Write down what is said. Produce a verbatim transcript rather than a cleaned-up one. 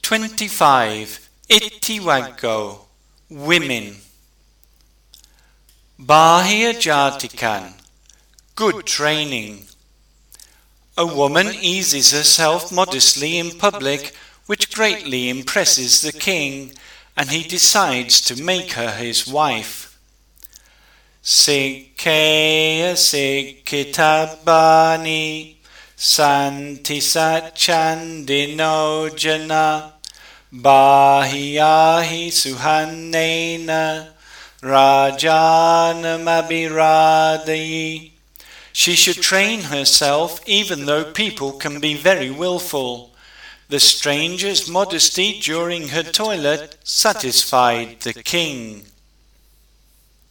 twenty-five. Ittiwaggo, women. Bahia Jatikan, good training. A woman eases herself modestly in public, which greatly impresses the king, and he decides to make her his wife. Sikheya Sikhitabani Santisachandino Jana Bahiyahi Suhanena Rajanamabiradayi. She should train herself even though people can be very willful. The stranger's modesty during her toilet satisfied the king.